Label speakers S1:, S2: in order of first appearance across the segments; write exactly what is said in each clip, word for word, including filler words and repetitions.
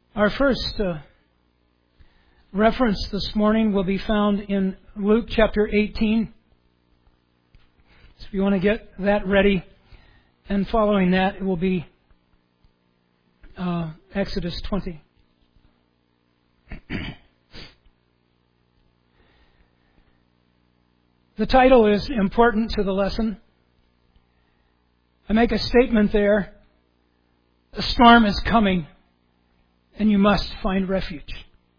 S1: Our first uh, reference this morning will be found in Luke chapter eighteen. So if you want to get that ready, and following that it will be uh, Exodus twenty. The title is important to the lesson. I make a statement there. A storm is coming, and you must find refuge.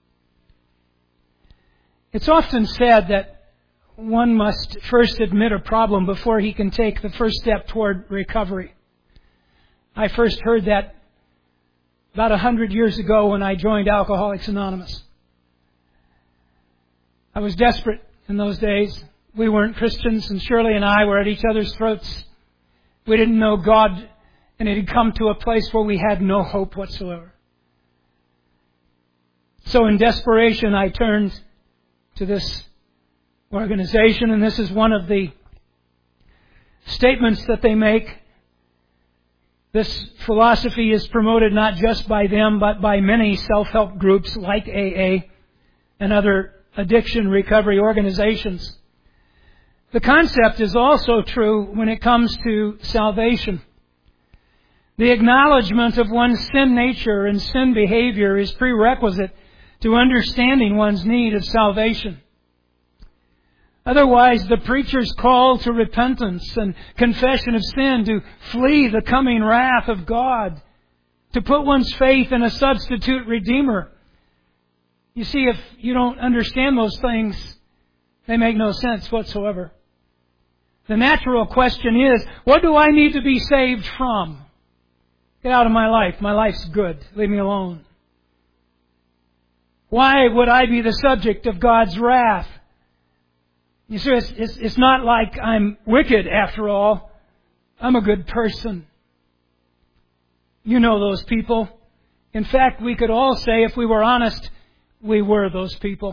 S1: It's often said that one must first admit a problem before he can take the first step toward recovery. I first heard that about a hundred years ago when I joined Alcoholics Anonymous. I was desperate in those days. We weren't Christians, and Shirley and I were at each other's throats. We didn't know God, and it had come to a place where we had no hope whatsoever. So in desperation, I turned to this organization, and this is one of the statements that they make. This philosophy is promoted not just by them, but by many self-help groups like A A and other addiction recovery organizations. The concept is also true when it comes to salvation. The acknowledgement of one's sin nature and sin behavior is prerequisite to understanding one's need of salvation. Otherwise, the preacher's call to repentance and confession of sin, to flee the coming wrath of God, to put one's faith in a substitute Redeemer. You see, if you don't understand those things, they make no sense whatsoever. The natural question is, what do I need to be saved from? Get out of my life. My life's good. Leave me alone. Why would I be the subject of God's wrath? You see, it's, it's, it's not like I'm wicked after all. I'm a good person. You know those people. In fact, we could all say, if we were honest, we were those people.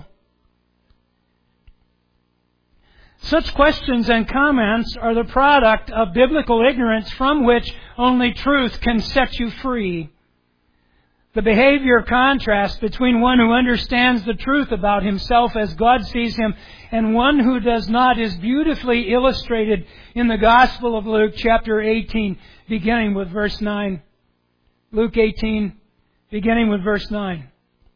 S1: Such questions and comments are the product of biblical ignorance from which only truth can set you free. The behavior contrast between one who understands the truth about himself as God sees him and one who does not is beautifully illustrated in the Gospel of Luke chapter eighteen, beginning with verse nine. Luke eighteen, beginning with verse nine.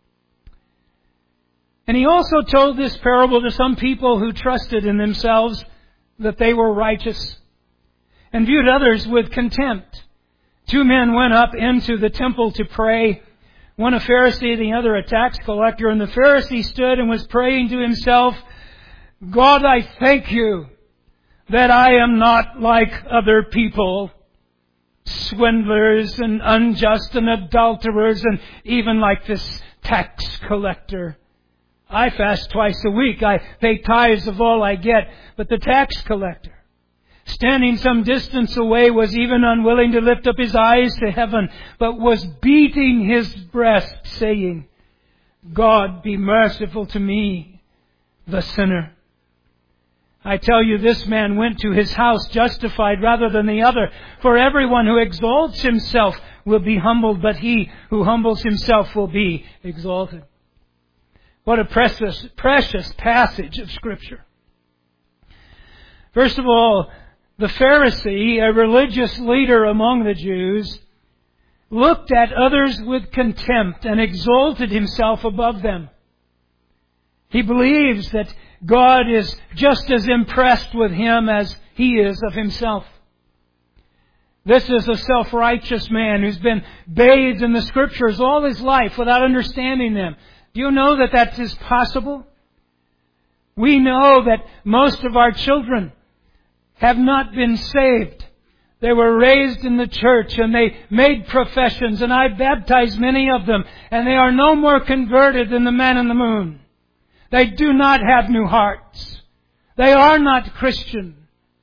S1: And he also told this parable to some people who trusted in themselves that they were righteous and viewed others with contempt. Two men went up into the temple to pray, one a Pharisee, the other a tax collector. And the Pharisee stood and was praying to himself, God, I thank you that I am not like other people, swindlers and unjust and adulterers, and even like this tax collector. I fast twice a week. I pay tithes of all I get. But the tax collector, standing some distance away, was even unwilling to lift up his eyes to heaven, but was beating his breast, saying, God, be merciful to me, the sinner. I tell you, this man went to his house justified rather than the other. For everyone who exalts himself will be humbled, but he who humbles himself will be exalted. What a precious, precious passage of Scripture. First of all, the Pharisee, a religious leader among the Jews, looked at others with contempt and exalted himself above them. He believes that God is just as impressed with him as he is of himself. This is a self-righteous man who's been bathed in the Scriptures all his life without understanding them. Do you know that that is possible? We know that most of our children have not been saved. They were raised in the church and they made professions, and I baptized many of them, and they are no more converted than the man in the moon. They do not have new hearts. They are not Christian.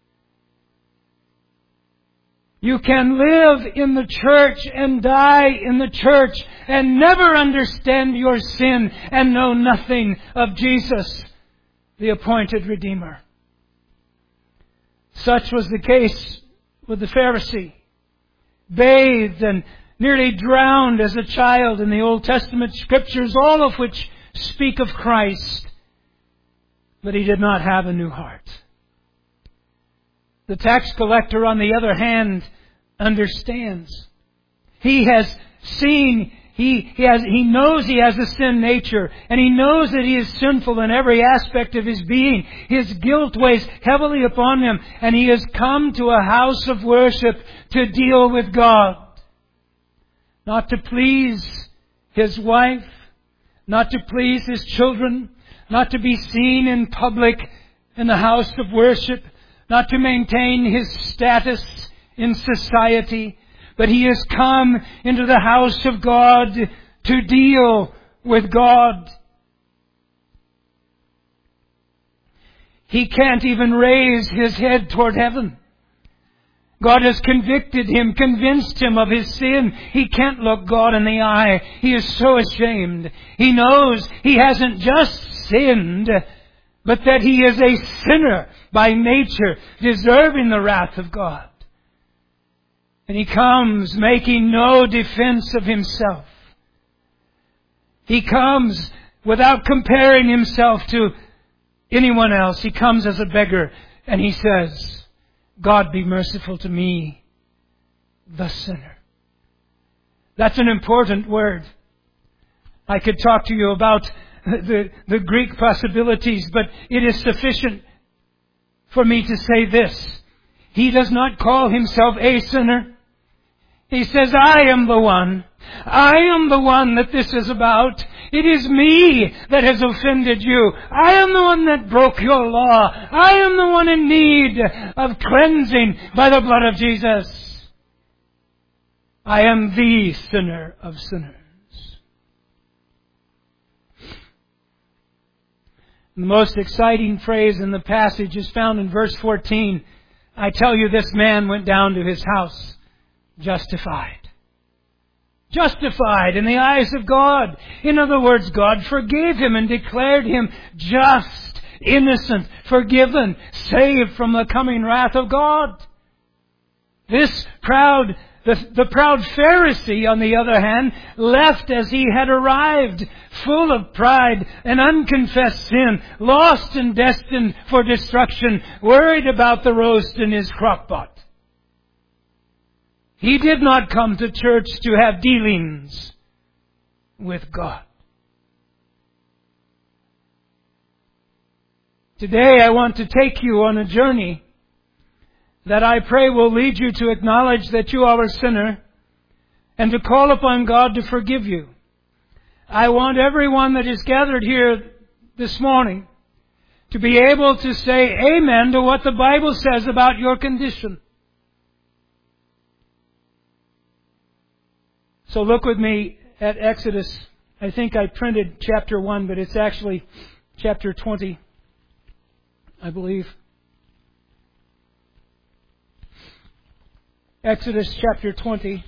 S1: You can live in the church and die in the church and never understand your sin and know nothing of Jesus, the appointed Redeemer. Such was the case with the Pharisee. Bathed and nearly drowned as a child in the Old Testament Scriptures, all of which speak of Christ. But he did not have a new heart. The tax collector, on the other hand, understands. He has seen, he, he, has, he knows he has a sin nature, and he knows that he is sinful in every aspect of his being. His guilt weighs heavily upon him, and he has come to a house of worship to deal with God. Not to please his wife, not to please his children, not to be seen in public in the house of worship, not to maintain his status in society, but he has come into the house of God to deal with God. He can't even raise his head toward heaven. God has convicted him, convinced him of his sin. He can't look God in the eye. He is so ashamed. He knows he hasn't just sinned, but that he is a sinner by nature, deserving the wrath of God. And he comes making no defense of himself. He comes without comparing himself to anyone else. He comes as a beggar and he says, God be merciful to me, the sinner. That's an important word. I could talk to you about the, the Greek possibilities, but it is sufficient for me to say this. He does not call himself a sinner. He says, I am the one. I am the one that this is about. It is me that has offended you. I am the one that broke your law. I am the one in need of cleansing by the blood of Jesus. I am the sinner of sinners. The most exciting phrase in the passage is found in verse fourteen. I tell you, this man went down to his house justified. Justified in the eyes of God. In other words, God forgave him and declared him just, innocent, forgiven, saved from the coming wrath of God. This proud, the, the proud Pharisee, on the other hand, left as he had arrived, full of pride and unconfessed sin, lost and destined for destruction, worried about the roast in his crockpot. He did not come to church to have dealings with God. Today I want to take you on a journey that I pray will lead you to acknowledge that you are a sinner and to call upon God to forgive you. I want everyone that is gathered here this morning to be able to say amen to what the Bible says about your condition. So look with me at Exodus. I think I printed chapter one, but it's actually chapter twenty, I believe. Exodus chapter twenty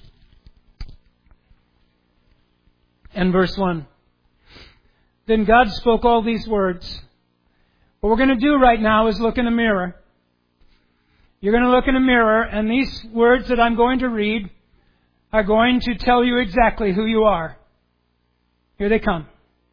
S1: and verse one. Then God spoke all these words. What we're going to do right now is look in a mirror. You're going to look in a mirror, and these words that I'm going to read are going to tell you exactly who you are. Here they come.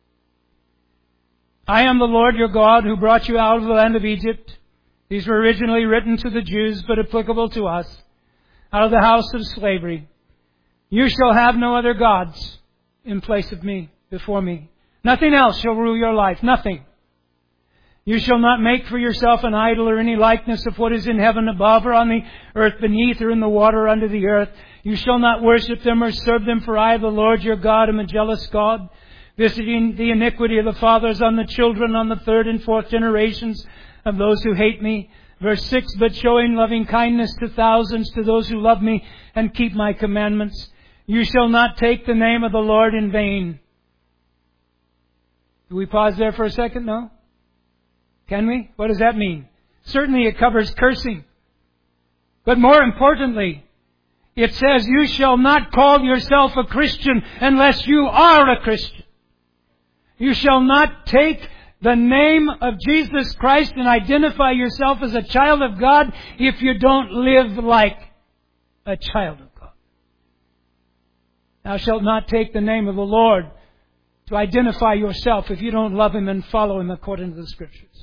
S1: I am the Lord your God who brought you out of the land of Egypt. These were originally written to the Jews, but applicable to us. Out of the house of slavery. You shall have no other gods in place of me, before me. Nothing else shall rule your life. Nothing. You shall not make for yourself an idol or any likeness of what is in heaven above or on the earth beneath or in the water under the earth. You shall not worship them or serve them, for I, the Lord your God, am a jealous God, visiting the iniquity of the fathers on the children, on the third and fourth generations of those who hate me. Verse six, but showing loving kindness to thousands, to those who love me and keep my commandments. You shall not take the name of the Lord in vain. Do we pause there for a second? No? Can we? What does that mean? Certainly it covers cursing. But more importantly, it says you shall not call yourself a Christian unless you are a Christian. You shall not take the name of Jesus Christ and identify yourself as a child of God if you don't live like a child of God. Thou shalt not take the name of the Lord to identify yourself if you don't love Him and follow Him according to the Scriptures.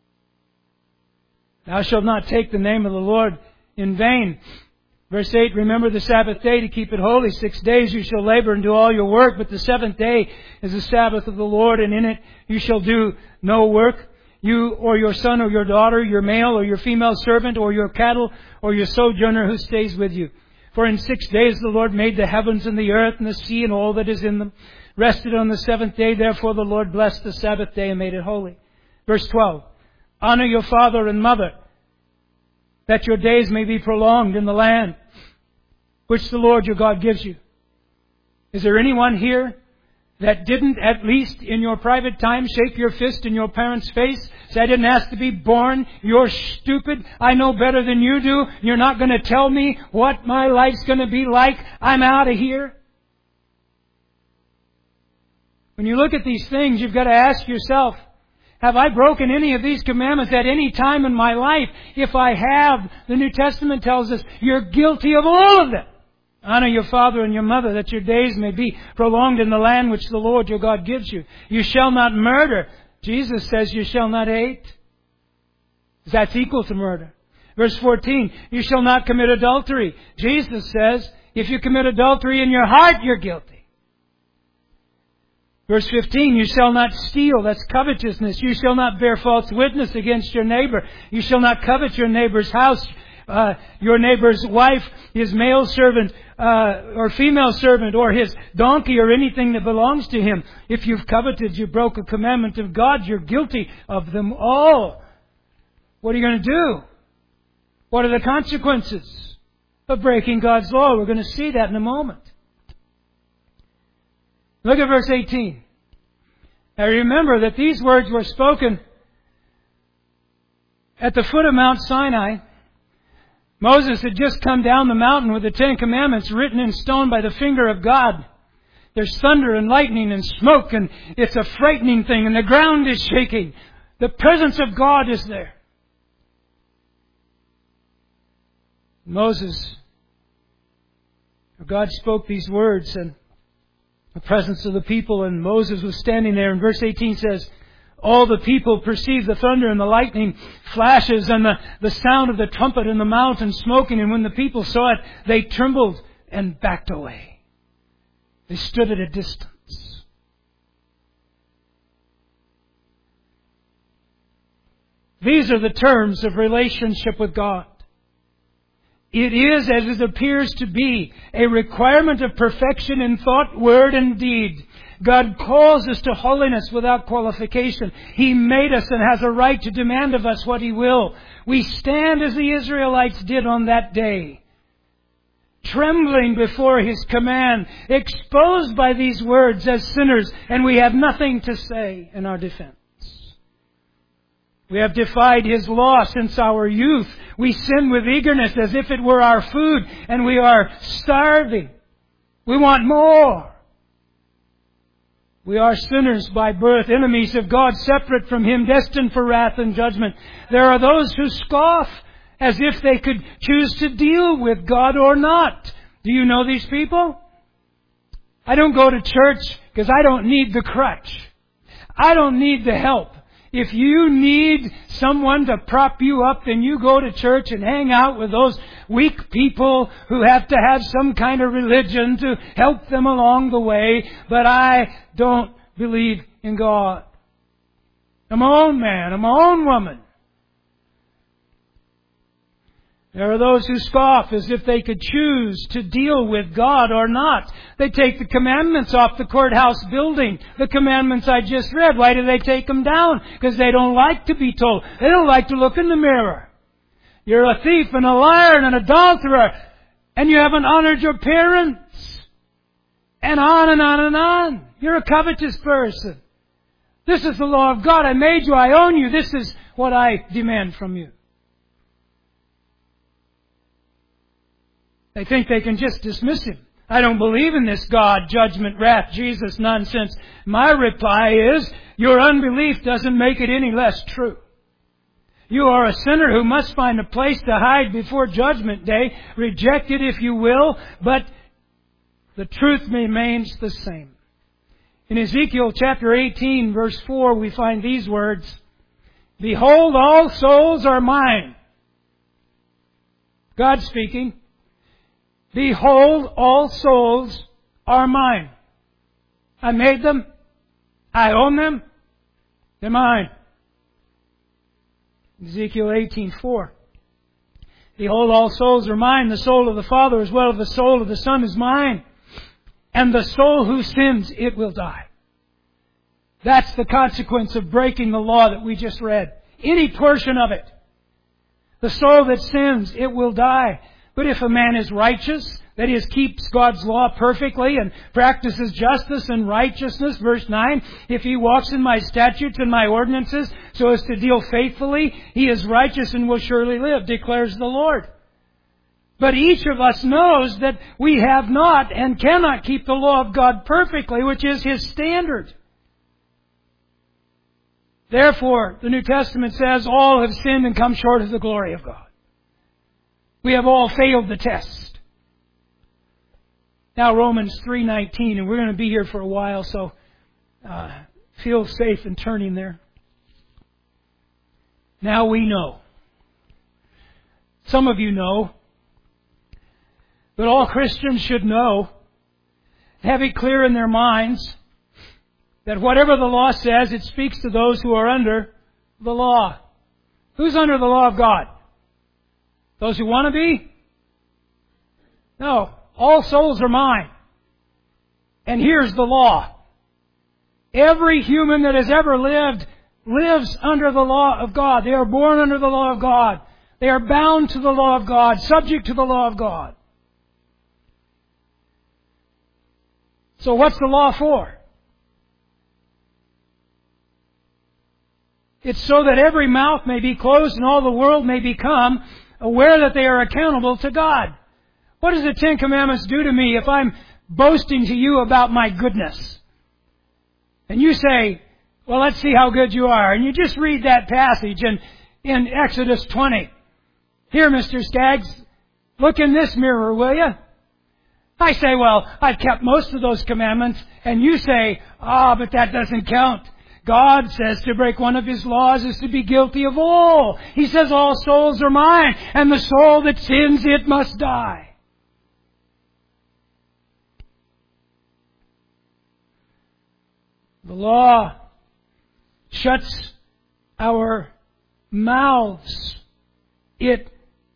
S1: Thou shalt not take the name of the Lord in vain. Verse eight, remember the Sabbath day to keep it holy. Six days you shall labor and do all your work, but the seventh day is the Sabbath of the Lord, and in it you shall do no work. You or your son or your daughter, your male or your female servant, or your cattle or your sojourner who stays with you. For in six days the Lord made the heavens and the earth and the sea and all that is in them. Rested on the seventh day, therefore the Lord blessed the Sabbath day and made it holy. Verse twelve, honor your father and mother, that your days may be prolonged in the land which the Lord your God gives you. Is there anyone here that didn't, at least in your private time, shake your fist in your parents' face? Say, I didn't ask to be born. You're stupid. I know better than you do. You're not going to tell me what my life's going to be like. I'm out of here. When you look at these things, you've got to ask yourself, have I broken any of these commandments at any time in my life? If I have, the New Testament tells us you're guilty of all of them. Honor your father and your mother, that your days may be prolonged in the land which the Lord your God gives you. You shall not murder. Jesus says you shall not hate. That's equal to murder. Verse fourteen, you shall not commit adultery. Jesus says if you commit adultery in your heart, you're guilty. Verse fifteen, you shall not steal. That's covetousness. You shall not bear false witness against your neighbor. You shall not covet your neighbor's house, uh, your neighbor's wife, his male servant, uh, or female servant, or his donkey, or anything that belongs to him. If you've coveted, you broke a commandment of God. You're guilty of them all. What are you going to do? What are the consequences of breaking God's law? We're going to see that in a moment. Look at verse eighteen. Now remember that these words were spoken at the foot of Mount Sinai. Moses had just come down the mountain with the Ten Commandments written in stone by the finger of God. There's thunder and lightning and smoke, and it's a frightening thing, and the ground is shaking. The presence of God is there. Moses, God spoke these words, and the presence of the people, and Moses was standing there. And verse eighteen says, all the people perceived the thunder and the lightning flashes and the, the sound of the trumpet and the mountain smoking. And when the people saw it, they trembled and backed away. They stood at a distance. These are the terms of relationship with God. It is, as it appears to be, a requirement of perfection in thought, word, and deed. God calls us to holiness without qualification. He made us and has a right to demand of us what He will. We stand as the Israelites did on that day, trembling before His command, exposed by these words as sinners, and we have nothing to say in our defense. We have defied His law since our youth. We sin with eagerness as if it were our food, and we are starving. We want more. We are sinners by birth, enemies of God, separate from Him, destined for wrath and judgment. There are those who scoff as if they could choose to deal with God or not. Do you know these people? I don't go to church because I don't need the crutch. I don't need the help. If you need someone to prop you up, then you go to church and hang out with those weak people who have to have some kind of religion to help them along the way. But I don't believe in God. I'm my own man. I'm my own woman. There are those who scoff as if they could choose to deal with God or not. They take the commandments off the courthouse building. The commandments I just read. Why do they take them down? Because they don't like to be told. They don't like to look in the mirror. You're a thief and a liar and an adulterer. And you haven't honored your parents. And on and on and on. You're a covetous person. This is the law of God. I made you. I own you. This is what I demand from you. They think they can just dismiss Him. I don't believe in this God, judgment, wrath, Jesus nonsense. My reply is, your unbelief doesn't make it any less true. You are a sinner who must find a place to hide before Judgment Day. Reject it if you will, but the truth remains the same. In Ezekiel chapter eighteen, verse four, we find these words, "Behold, all souls are mine." God speaking. "Behold, all souls are mine." I made them. I own them. They're mine. Ezekiel eighteen four. "Behold, all souls are mine. The soul of the Father as well as the soul of the Son is mine. And the soul who sins, it will die." That's the consequence of breaking the law that we just read. Any portion of it. The soul that sins, it will die. But if a man is righteous, that is, keeps God's law perfectly and practices justice and righteousness, verse nine, "If he walks in my statutes and my ordinances so as to deal faithfully, he is righteous and will surely live, declares the Lord." But each of us knows that we have not and cannot keep the law of God perfectly, which is His standard. Therefore, the New Testament says, all have sinned and come short of the glory of God. We have all failed the test. Now Romans three nineteen, and we're going to be here for a while, so uh, feel safe in turning there. Now we know. Some of you know. But all Christians should know, have it clear in their minds, that whatever the law says, it speaks to those who are under the law. Who's under the law of God? Those who want to be? No. All souls are mine. And here's the law. Every human that has ever lived lives under the law of God. They are born under the law of God. They are bound to the law of God, subject to the law of God. So what's the law for? It's so that every mouth may be closed and all the world may become aware that they are accountable to God. What does the Ten Commandments do to me if I'm boasting to you about my goodness? And you say, well, let's see how good you are. And you just read that passage in, in Exodus twenty. Here, Mister Skaggs, look in this mirror, will you? I say, well, I've kept most of those commandments. And you say, ah, but that doesn't count. God says to break one of His laws is to be guilty of all. He says all souls are mine, and the soul that sins, it must die. The law shuts our mouths. It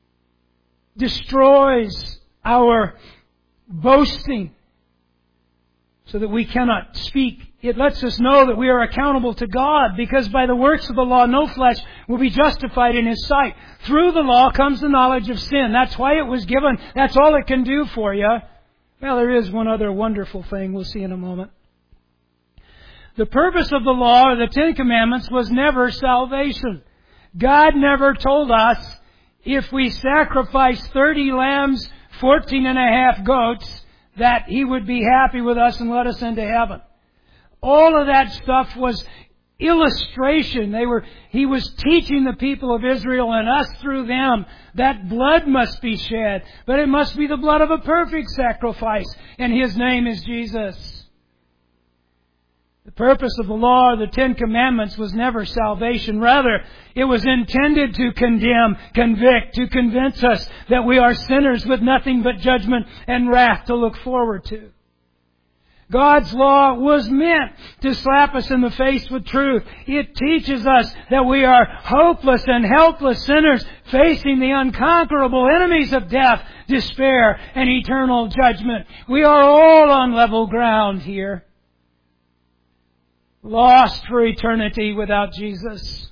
S1: destroys our boasting so that we cannot speak. It lets us know that we are accountable to God, because by the works of the law no flesh will be justified in His sight. Through the law comes the knowledge of sin. That's why it was given. That's all it can do for you. Well, there is one other wonderful thing we'll see in a moment. The purpose of the law, or the Ten Commandments, was never salvation. God never told us if we sacrifice thirty lambs, fourteen and a half goats, that He would be happy with us and let us into heaven. All of that stuff was illustration. They were, He was teaching the people of Israel and us through them that blood must be shed. But it must be the blood of a perfect sacrifice. And His name is Jesus. The purpose of the law, the Ten Commandments, was never salvation. Rather, it was intended to condemn, convict, to convince us that we are sinners with nothing but judgment and wrath to look forward to. God's law was meant to slap us in the face with truth. It teaches us that we are hopeless and helpless sinners facing the unconquerable enemies of death, despair, and eternal judgment. We are all on level ground here, lost for eternity without Jesus.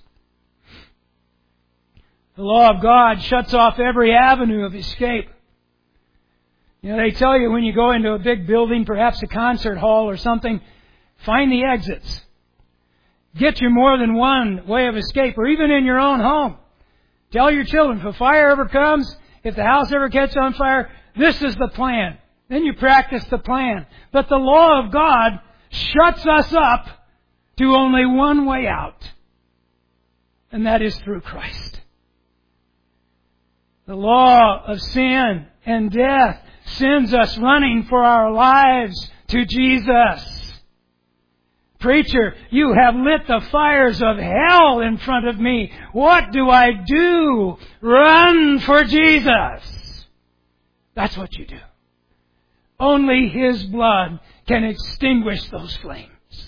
S1: The law of God shuts off every avenue of escape. You know, they tell you when you go into a big building, perhaps a concert hall or something, find the exits. Get you more than one way of escape, or even in your own home. Tell your children, if a fire ever comes, if the house ever catches on fire, this is the plan. Then you practice the plan. But the law of God shuts us up to only one way out, and that is through Christ. The law of sin and death sends us running for our lives to Jesus. Preacher, you have lit the fires of hell in front of me. What do I do? Run for Jesus. That's what you do. Only His blood can extinguish those flames.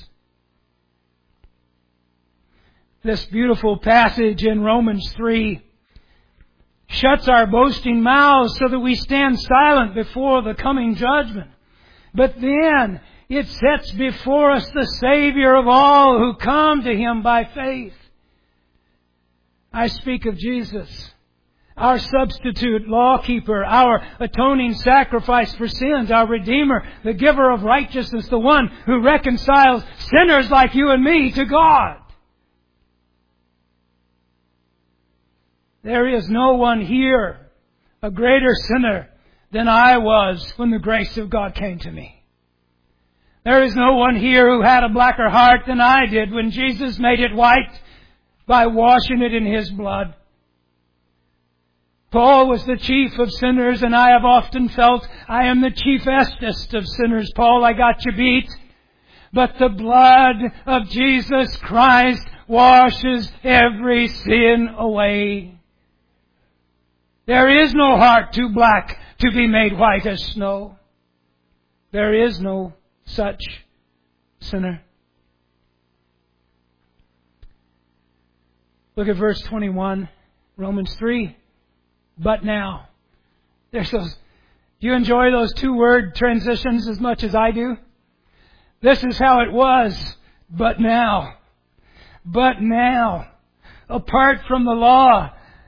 S1: This beautiful passage in Romans three shuts our boasting mouths so that we stand silent before the coming judgment. But then it sets before us the Savior of all who come to Him by faith. I speak of Jesus, our substitute lawkeeper, our atoning sacrifice for sins, our Redeemer, the giver of righteousness, the one who reconciles sinners like you and me to God. There is no one here a greater sinner than I was when the grace of God came to me. There is no one here who had a blacker heart than I did when Jesus made it white by washing it in His blood. Paul was the chief of sinners, and I have often felt I am the chiefest of sinners. Paul, I got you beat. But the blood of Jesus Christ washes every sin away. There is no heart too black to be made white as snow. There is no such sinner. Look at verse twenty-one, Romans three. But now. There's those. Do you enjoy those two word transitions as much as I do? This is how it was. But now. But now. Apart from the law.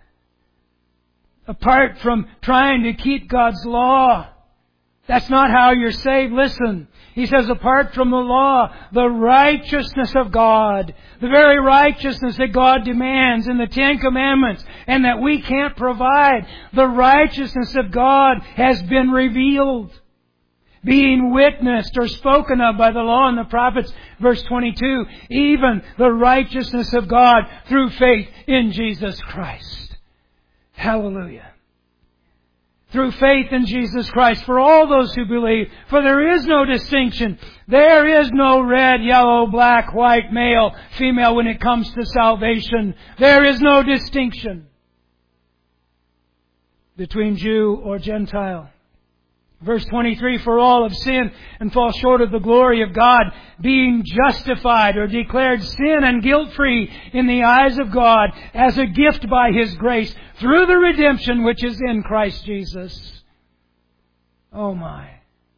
S1: Apart from trying to keep God's law. That's not how you're saved. Listen. He says, apart from the law, the righteousness of God, the very righteousness that God demands in the Ten Commandments and that we can't provide, the righteousness of God has been revealed, being witnessed or spoken of by the law and the prophets. Verse twenty-two, even the righteousness of God through faith in Jesus Christ. Hallelujah. Through faith in Jesus Christ for all those who believe. For there is no distinction. There is no red, yellow, black, white, male, female when it comes to salvation. There is no distinction between Jew or Gentile. Verse twenty-three, for all have sinned and fall short of the glory of God, being justified or declared sin and guilt-free in the eyes of God as a gift by His grace through the redemption which is in Christ Jesus. Oh my.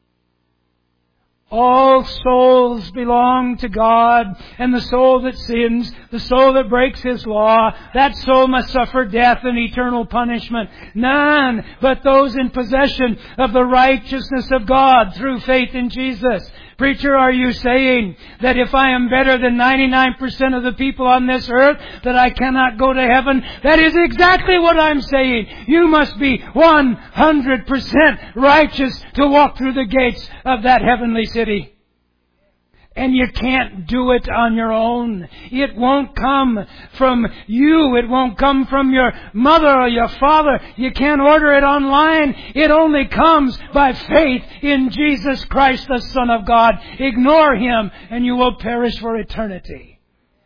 S1: All souls belong to God, and the soul that sins, the soul that breaks His law, that soul must suffer death and eternal punishment. None but those in possession of the righteousness of God through faith in Jesus. Preacher, are you saying that if I am better than ninety-nine percent of the people on this earth, that I cannot go to heaven? That is exactly what I'm saying. You must be one hundred percent righteous to walk through the gates of that heavenly city. And you can't do it on your own. It won't come from you. It won't come from your mother or your father. You can't order it online. It only comes by faith in Jesus Christ, the Son of God. Ignore Him and you will perish for eternity.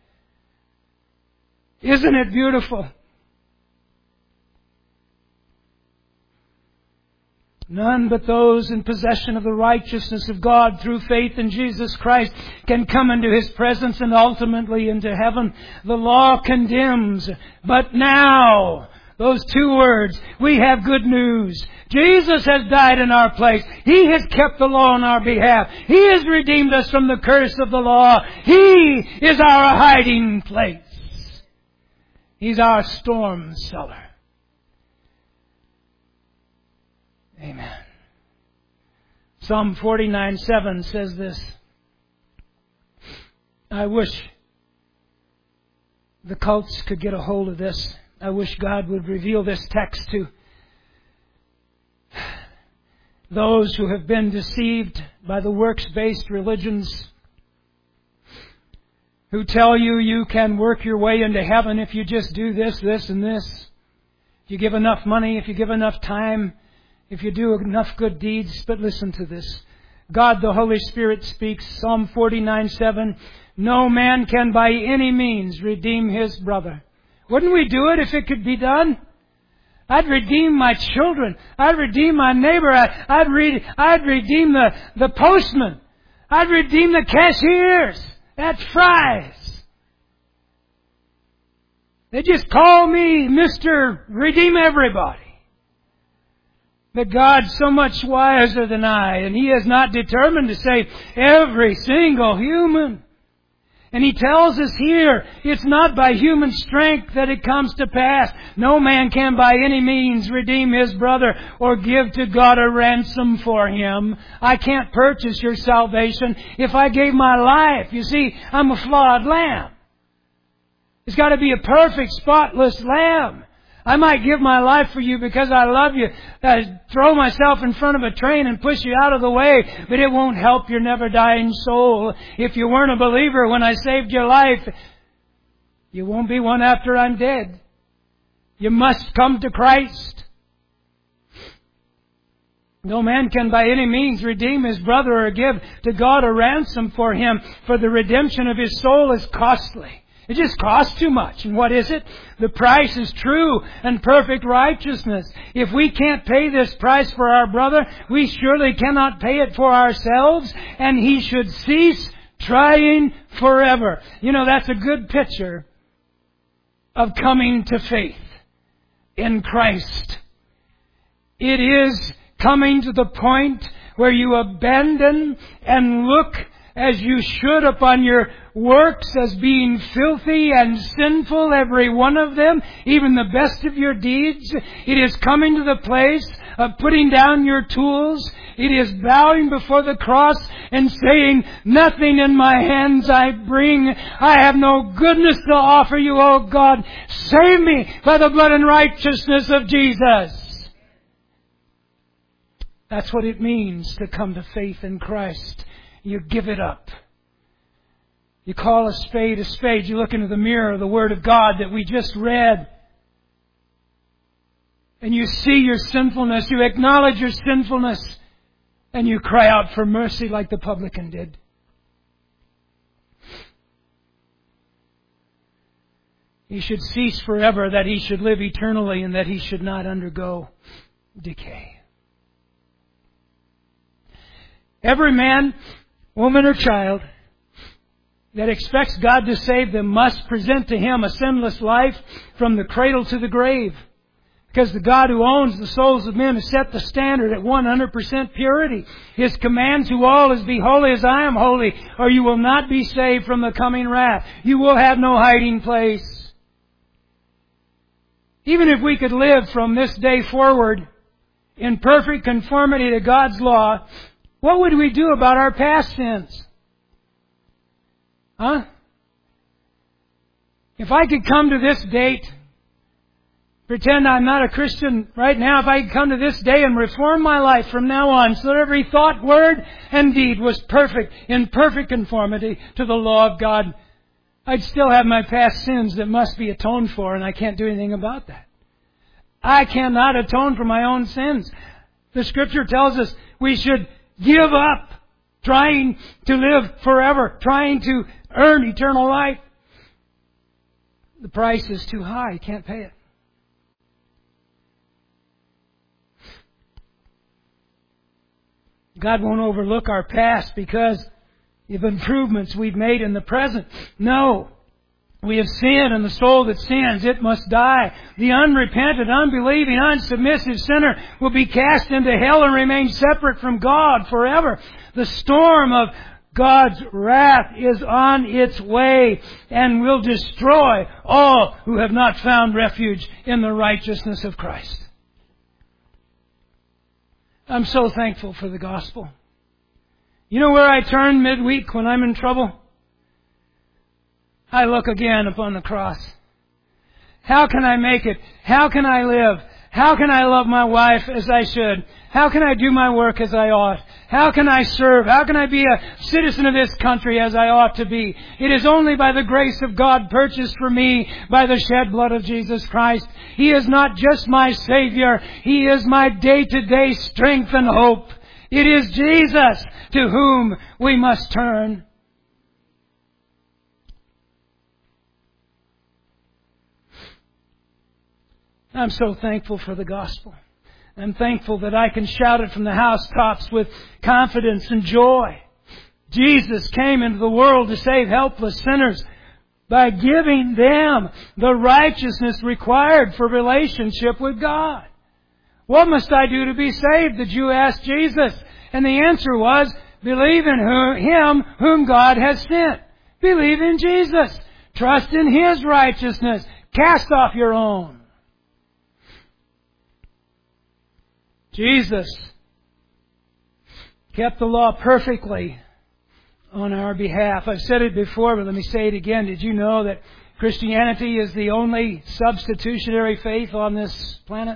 S1: Isn't it beautiful? None but those in possession of the righteousness of God through faith in Jesus Christ can come into His presence and ultimately into heaven. The law condemns, but now, those two words, we have good news. Jesus has died in our place. He has kept the law on our behalf. He has redeemed us from the curse of the law. He is our hiding place. He's our storm cellar. Amen. Psalm forty-nine seven says this. I wish the cults could get a hold of this. I wish God would reveal this text to those who have been deceived by the works-based religions, who tell you you can work your way into heaven if you just do this, this, and this. If you give enough money, if you give enough time, if you do enough good deeds. But listen to this. God the Holy Spirit speaks, Psalm forty-nine seven, no man can by any means redeem his brother. Wouldn't we do it if it could be done? I'd redeem my children. I'd redeem my neighbor. I, I'd, re, I'd redeem the, the postman. I'd redeem the cashiers at Fry's. They just call me Mister Redeem Everybody. But God's so much wiser than I, and He is not determined to save every single human. And He tells us here, it's not by human strength that it comes to pass. No man can by any means redeem his brother or give to God a ransom for him. I can't purchase your salvation if I gave my life. You see, I'm a flawed lamb. It's got to be a perfect, spotless lamb. I might give my life for you because I love you. I throw myself in front of a train and push you out of the way, but it won't help your never-dying soul. If you weren't a believer when I saved your life, you won't be one after I'm dead. You must come to Christ. No man can by any means redeem his brother or give to God a ransom for him, for the redemption of his soul is costly. It just costs too much. And what is it? The price is true and perfect righteousness. If we can't pay this price for our brother, we surely cannot pay it for ourselves, and he should cease trying forever. You know, that's a good picture of coming to faith in Christ. It is coming to the point where you abandon and look as you should upon your works as being filthy and sinful, every one of them, even the best of your deeds. It is coming to the place of putting down your tools. It is bowing before the cross and saying, nothing in my hands I bring. I have no goodness to offer you, O God. Save me by the blood and righteousness of Jesus. That's what it means to come to faith in Christ. You give it up. You call a spade a spade. You look into the mirror of the Word of God that we just read. And you see your sinfulness. You acknowledge your sinfulness. And you cry out for mercy like the publican did. He should cease forever, that he should live eternally, and that he should not undergo decay. Every man, woman, or child that expects God to save them must present to Him a sinless life from the cradle to the grave. Because the God who owns the souls of men has set the standard at one hundred percent purity. His command to all is, be holy as I am holy, or you will not be saved from the coming wrath. You will have no hiding place. Even if we could live from this day forward in perfect conformity to God's law, what would we do about our past sins? Huh? If I could come to this date, pretend I'm not a Christian right now, if I could come to this day and reform my life from now on so that every thought, word, and deed was perfect, in perfect conformity to the law of God, I'd still have my past sins that must be atoned for, and I can't do anything about that. I cannot atone for my own sins. The Scripture tells us we should give up trying to live forever, trying to earn eternal life. The price is too high. You can't pay it. God won't overlook our past because of improvements we've made in the present. No. We have sinned, and the soul that sins, it must die. The unrepentant, unbelieving, unsubmissive sinner will be cast into hell and remain separate from God forever. The storm of God's wrath is on its way and will destroy all who have not found refuge in the righteousness of Christ. I'm so thankful for the gospel. You know where I turn midweek when I'm in trouble? I look again upon the cross. How can I make it? How can I live? How can I love my wife as I should? How can I do my work as I ought? How can I serve? How can I be a citizen of this country as I ought to be? It is only by the grace of God purchased for me by the shed blood of Jesus Christ. He is not just my Savior. He is my day-to-day strength and hope. It is Jesus to whom we must turn. I'm so thankful for the gospel. I'm thankful that I can shout it from the housetops with confidence and joy. Jesus came into the world to save helpless sinners by giving them the righteousness required for relationship with God. What must I do to be saved? The Jew asked Jesus. And the answer was, believe in whom, Him whom God has sent. Believe in Jesus. Trust in His righteousness. Cast off your own. Jesus kept the law perfectly on our behalf. I've said it before, but let me say it again. Did you know that Christianity is the only substitutionary faith on this planet?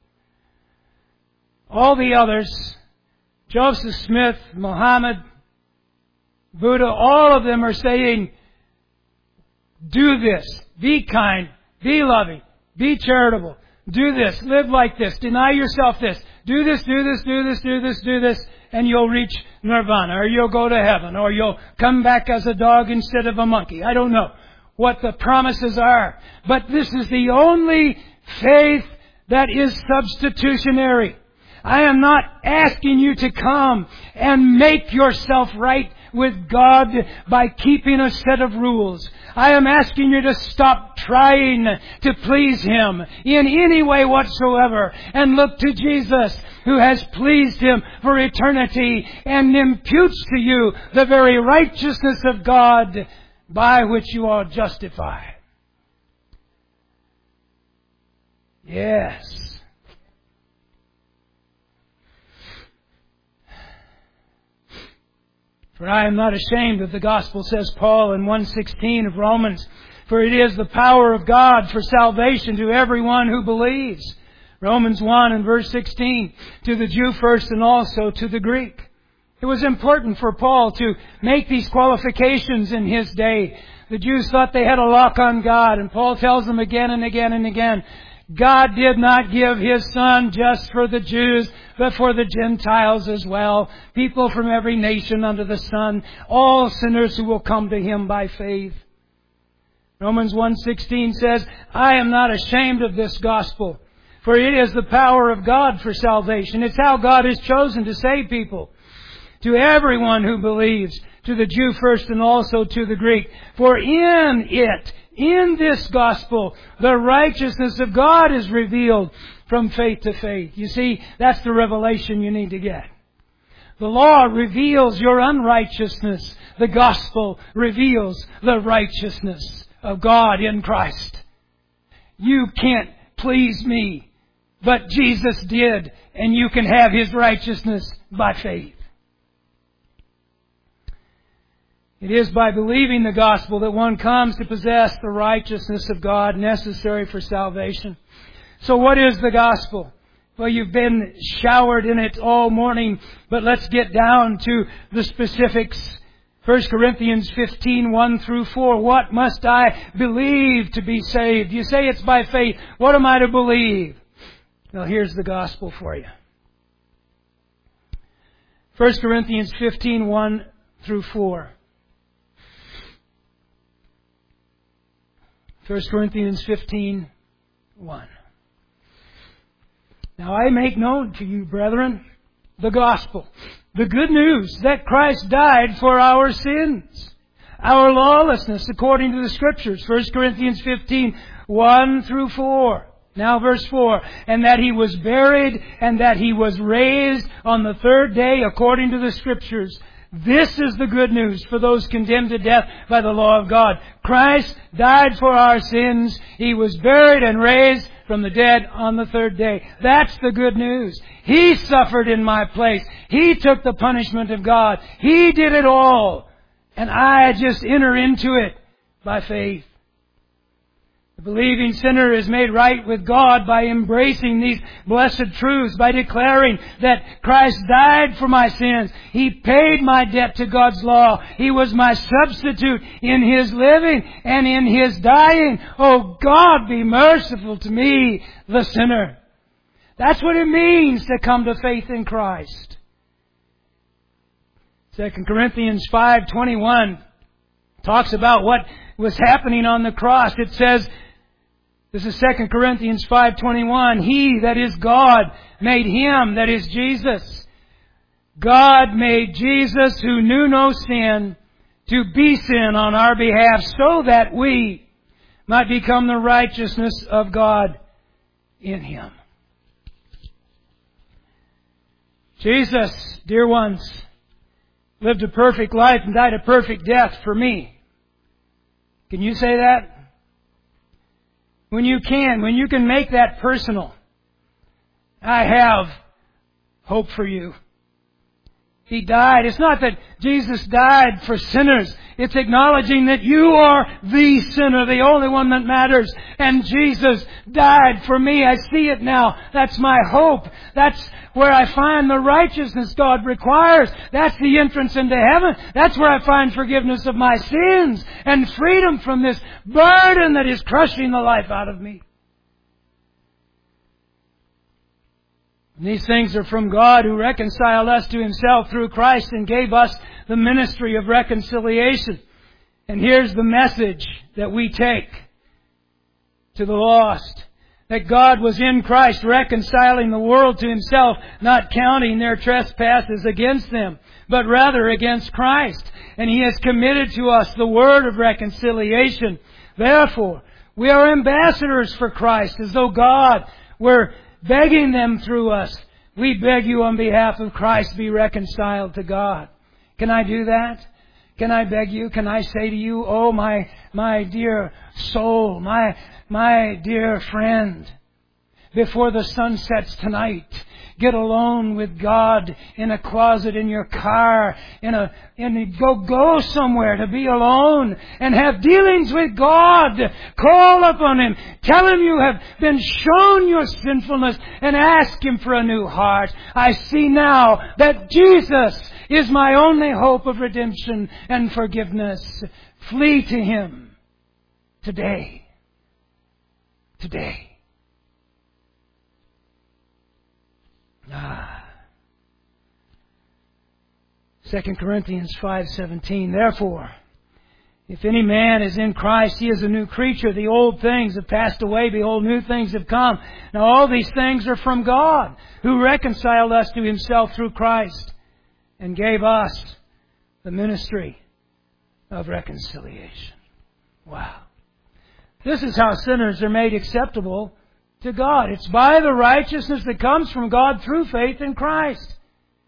S1: All the others, Joseph Smith, Muhammad, Buddha, all of them are saying, do this, be kind, be loving, be charitable, do this, live like this, deny yourself this, do this, do this, do this, do this, do this, and you'll reach nirvana, or you'll go to heaven, or you'll come back as a dog instead of a monkey. I don't know what the promises are, but this is the only faith that is substitutionary. I am not asking you to come and make yourself right with God by keeping a set of rules. I am asking you to stop trying to please Him in any way whatsoever and look to Jesus, who has pleased Him for eternity and imputes to you the very righteousness of God by which you are justified. Yes. For I am not ashamed of the gospel, says Paul in one sixteen of Romans, for it is the power of God for salvation to everyone who believes. Romans one and verse sixteen, to the Jew first and also to the Greek. It was important for Paul to make these qualifications in his day. The Jews thought they had a lock on God, and Paul tells them again and again and again, God did not give His Son just for the Jews, but for the Gentiles as well. People from every nation under the sun. All sinners who will come to Him by faith. Romans one sixteen says, I am not ashamed of this gospel, for it is the power of God for salvation. It's how God has chosen to save people. To everyone who believes, to the Jew first and also to the Greek. For in it, in this gospel, the righteousness of God is revealed from faith to faith. You see, that's the revelation you need to get. The law reveals your unrighteousness. The gospel reveals the righteousness of God in Christ. You can't please me, but Jesus did, and you can have His righteousness by faith. It is by believing the gospel that one comes to possess the righteousness of God necessary for salvation. So what is the gospel? Well, you've been showered in it all morning, but let's get down to the specifics. First Corinthians fifteen, one through four. What must I believe to be saved? You say it's by faith. What am I to believe? Well, here's the gospel for you. First Corinthians fifteen, one through four. First Corinthians fifteen, one. Now I make known to you, brethren, the gospel, the good news that Christ died for our sins, our lawlessness according to the Scriptures. First Corinthians fifteen, one through four. Now verse four. And that He was buried and that He was raised on the third day according to the Scriptures. This is the good news for those condemned to death by the law of God. Christ died for our sins. He was buried and raised from the dead on the third day. That's the good news. He suffered in my place. He took the punishment of God. He did it all. And I just enter into it by faith. The believing sinner is made right with God by embracing these blessed truths, by declaring that Christ died for my sins. He paid my debt to God's law. He was my substitute in His living and in His dying. Oh, God, be merciful to me, the sinner. That's what it means to come to faith in Christ. Second Corinthians five twenty-one talks about what was happening on the cross. It says, this is Second Corinthians five twenty-one, He, that is God, made Him, that is Jesus. God made Jesus, who knew no sin, to be sin on our behalf, so that we might become the righteousness of God in Him. Jesus, dear ones, lived a perfect life and died a perfect death for me. Can you say that? When you can, when you can make that personal, I have hope for you. He died. It's not that Jesus died for sinners. It's acknowledging that you are the sinner, the only one that matters. And Jesus died for me. I see it now. That's my hope. That's where I find the righteousness God requires. That's the entrance into heaven. That's where I find forgiveness of my sins and freedom from this burden that is crushing the life out of me. And these things are from God, who reconciled us to Himself through Christ and gave us the ministry of reconciliation. And here's the message that we take to the lost. That God was in Christ reconciling the world to Himself, not counting their trespasses against them, but rather against Christ. And He has committed to us the word of reconciliation. Therefore, we are ambassadors for Christ, as though God were begging them through us. We beg you on behalf of Christ, be reconciled to God. Can I do that? Can I beg you? Can I say to you, oh my, my dear soul, my, my dear friend, before the sun sets tonight, get alone with God in a closet, in your car, in a, in a, go, go somewhere to be alone and have dealings with God. Call upon Him. Tell Him you have been shown your sinfulness and ask Him for a new heart. I see now that Jesus is my only hope of redemption and forgiveness. Flee to Him today. Today. Ah. Second Corinthians five seventeen. Therefore, if any man is in Christ, he is a new creature. The old things have passed away. Behold, new things have come. Now all these things are from God, who reconciled us to Himself through Christ and gave us the ministry of reconciliation. Wow. This is how sinners are made acceptable to God. It's by the righteousness that comes from God through faith in Christ.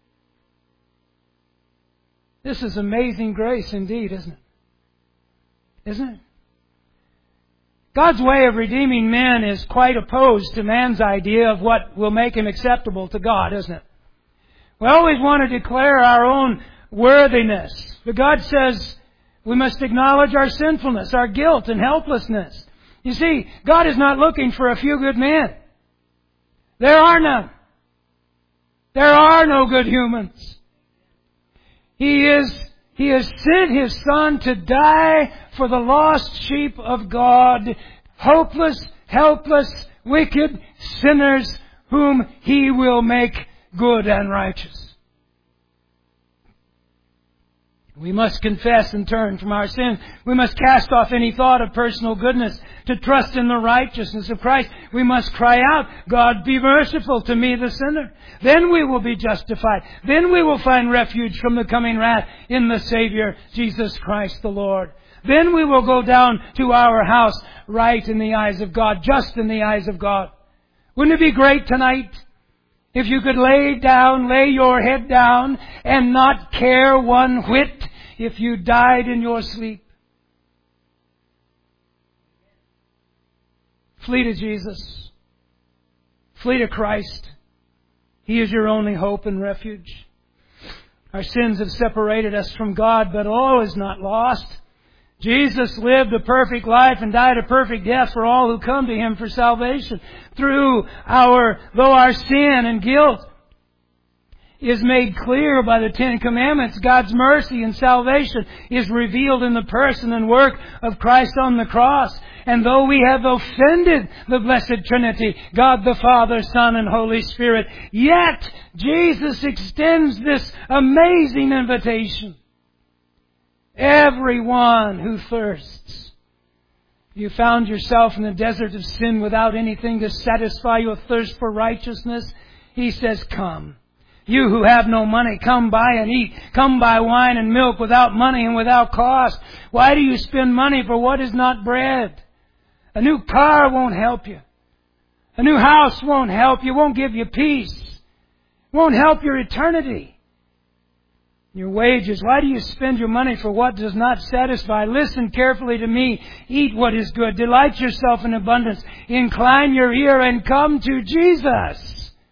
S1: This is amazing grace indeed, isn't it? Isn't it? God's way of redeeming men is quite opposed to man's idea of what will make him acceptable to God, isn't it? We always want to declare our own worthiness. But God says we must acknowledge our sinfulness, our guilt and helplessness. You see, God is not looking for a few good men. There are none. There are no good humans. He is, He has sent His Son to die for the lost sheep of God, hopeless, helpless, wicked sinners whom He will make good and righteous. We must confess and turn from our sins. We must cast off any thought of personal goodness to trust in the righteousness of Christ. We must cry out, God, be merciful to me, the sinner. Then we will be justified. Then we will find refuge from the coming wrath in the Savior, Jesus Christ the Lord. Then we will go down to our house right in the eyes of God, just in the eyes of God. Wouldn't it be great tonight if you could lay down, lay your head down and not care one whit if you died in your sleep? Flee to Jesus. Flee to Christ. He is your only hope and refuge. Our sins have separated us from God, but all is not lost. Jesus lived a perfect life and died a perfect death for all who come to Him for salvation. Through our, though our sin and guilt is made clear by the Ten Commandments, God's mercy and salvation is revealed in the person and work of Christ on the cross. And though we have offended the Blessed Trinity, God the Father, Son, and Holy Spirit, yet Jesus extends this amazing invitation. Everyone who thirsts. You found yourself in the desert of sin without anything to satisfy your thirst for righteousness. He says, come. You who have no money, come buy and eat. Come buy wine and milk without money and without cost. Why do you spend money for what is not bread? A new car won't help you. A new house won't help you. Won't give you peace. Won't help your eternity. Your wages. Why do you spend your money for what does not satisfy? Listen carefully to me. Eat what is good. Delight yourself in abundance. Incline your ear and come to Jesus.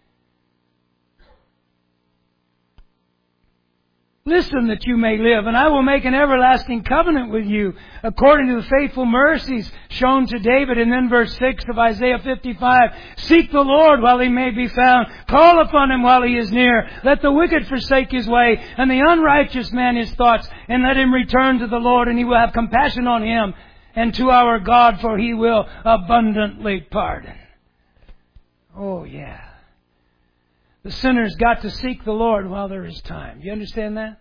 S1: Listen that you may live, and I will make an everlasting covenant with you, according to the faithful mercies shown to David. And then verse six of Isaiah fifty-five, seek the Lord while He may be found. Call upon Him while He is near. Let the wicked forsake his way, and the unrighteous man his thoughts, and let him return to the Lord, and He will have compassion on him, and to our God, for He will abundantly pardon. Oh, yeah. The sinner's got to seek the Lord while there is time. Do you understand that?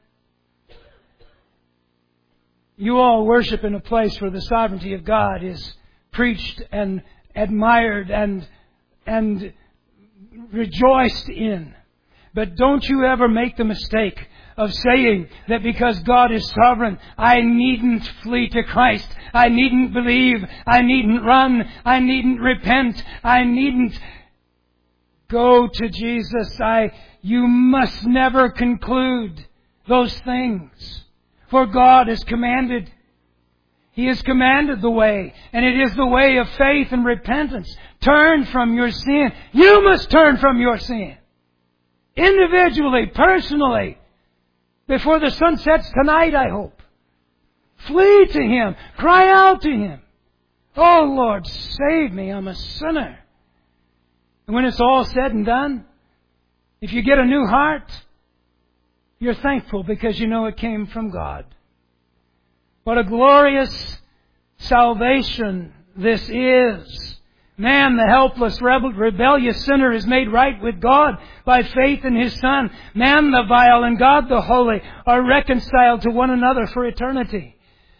S1: You all worship in a place where the sovereignty of God is preached and admired and, and rejoiced in. But don't you ever make the mistake of saying that because God is sovereign, I needn't flee to Christ. I needn't believe. I needn't run. I needn't repent. I needn't go to Jesus. I, you must never conclude those things. For God has commanded. He has commanded the way. And it is the way of faith and repentance. Turn from your sin. You must turn from your sin. Individually, personally. Before the sun sets tonight, I hope. Flee to Him. Cry out to Him. Oh Lord, save me. I'm a sinner. And when it's all said and done, if you get a new heart, you're thankful because you know it came from God. What a glorious salvation this is. Man, the helpless, rebel, rebellious sinner is made right with God by faith in His Son. Man, the vile, and God, the holy, are reconciled to one another for eternity.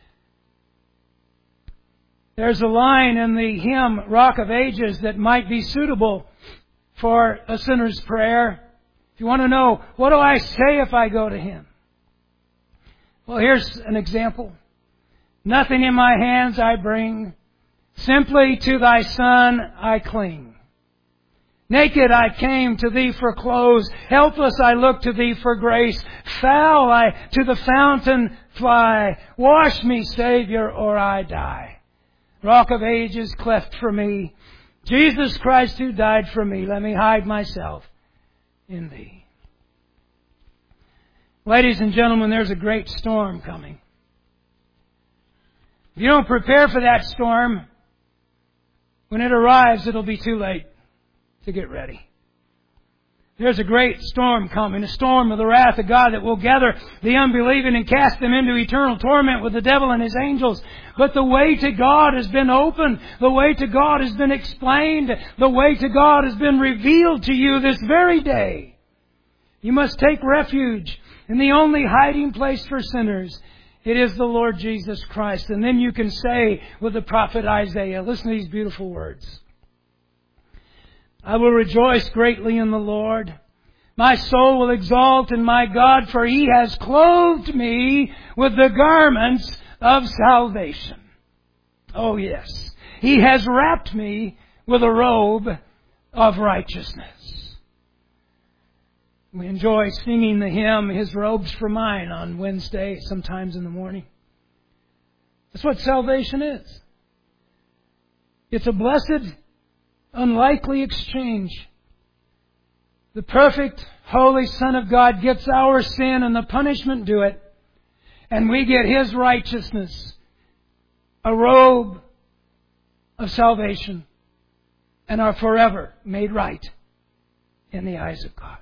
S1: There's a line in the hymn, Rock of Ages, that might be suitable for a sinner's prayer. If you want to know, what do I say if I go to Him? Well, here's an example. Nothing in my hands I bring. Simply to Thy Son I cling. Naked I came to Thee for clothes. Helpless I look to Thee for grace. Foul I to the fountain fly. Wash me, Savior, or I die. Rock of Ages, cleft for me. Jesus Christ who died for me. Let me hide myself in Thee. Ladies and gentlemen, there's a great storm coming. If you don't prepare for that storm, when it arrives, it'll be too late to get ready. There's a great storm coming, a storm of the wrath of God that will gather the unbelieving and cast them into eternal torment with the devil and his angels. But the way to God has been opened. The way to God has been explained. The way to God has been revealed to you this very day. You must take refuge in the only hiding place for sinners. It is the Lord Jesus Christ. And then you can say with the prophet Isaiah, listen to these beautiful words. I will rejoice greatly in the Lord. My soul will exalt in my God, for He has clothed me with the garments of salvation. Oh yes. He has wrapped me with a robe of righteousness. We enjoy singing the hymn, His Robes for Mine, on Wednesday, sometimes in the morning. That's what salvation is. It's a blessed, unlikely exchange. The perfect, holy Son of God gets our sin and the punishment due it, and we get His righteousness. a robe of salvation and are forever made right in the eyes of God.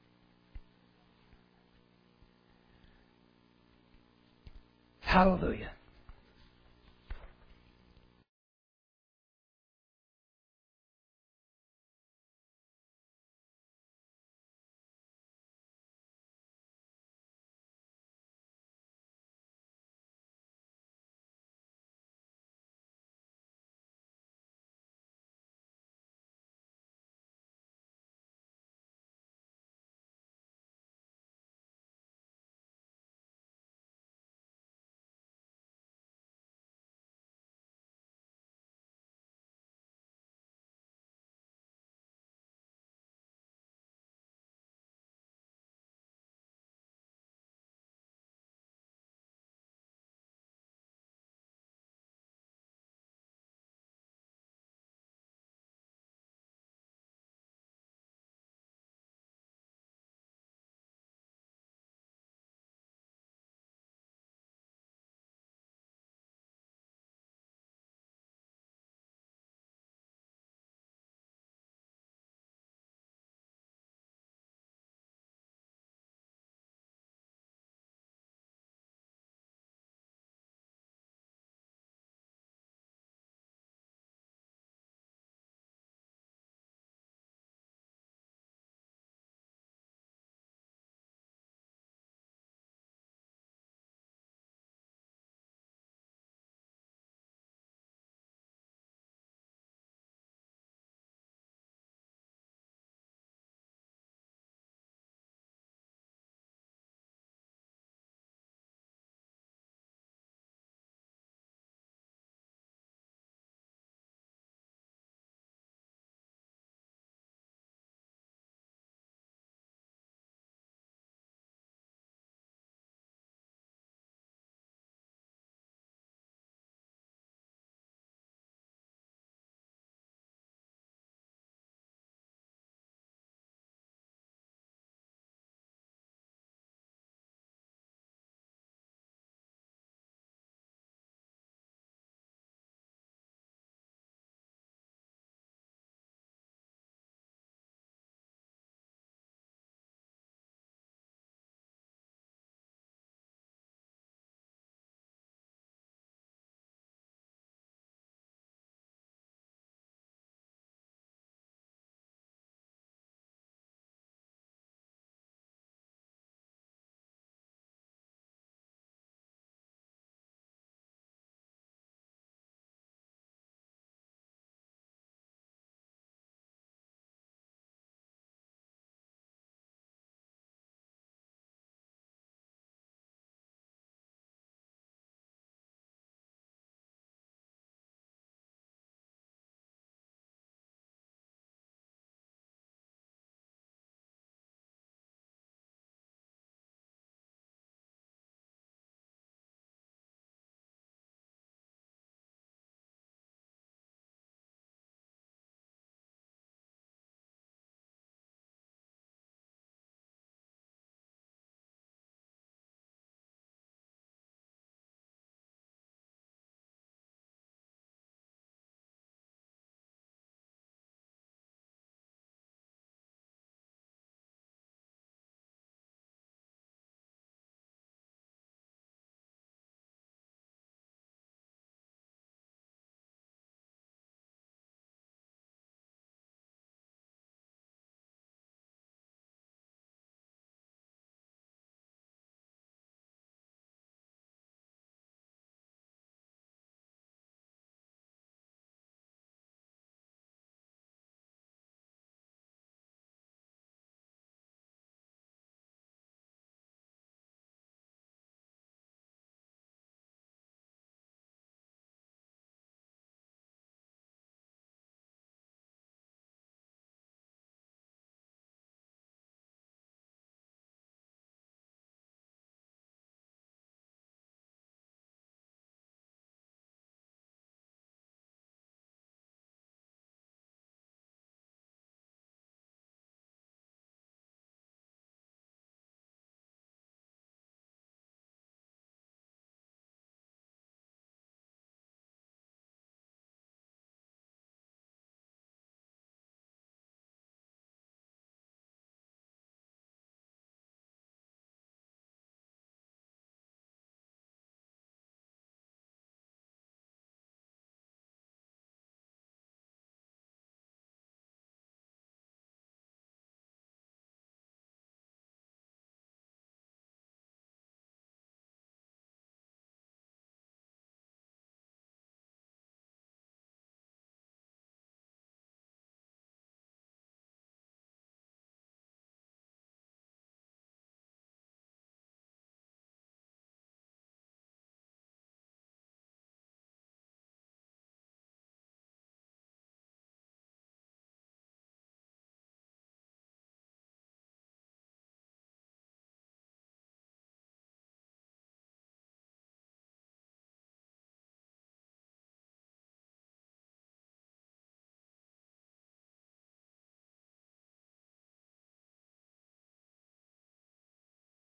S1: Hallelujah.